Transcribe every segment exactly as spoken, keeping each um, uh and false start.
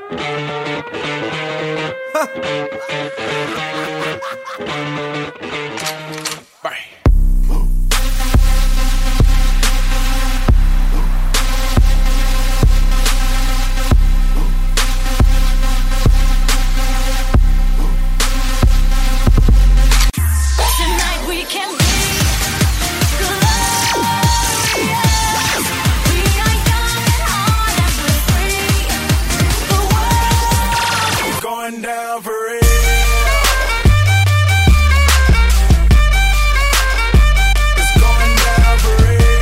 Down for real. It's going down for real.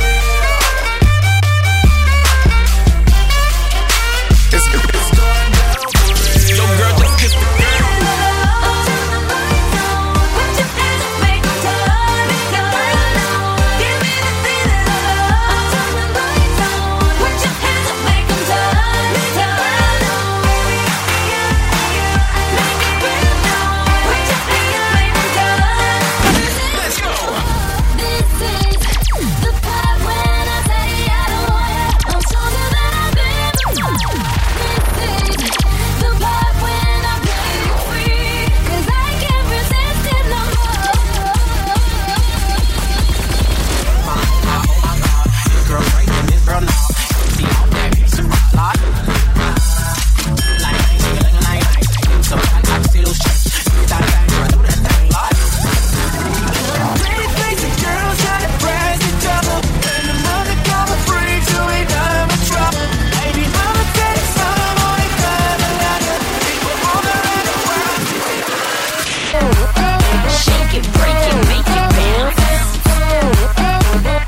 It's, it's going down for real. Yo, girl, just kiss the girl. Put your hands up, make them turn it down. Give me the feeling of love. Turn the lights on. Put your hands up, make them turn it down.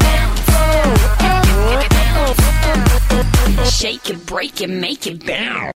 Shake it, break it, make it bounce.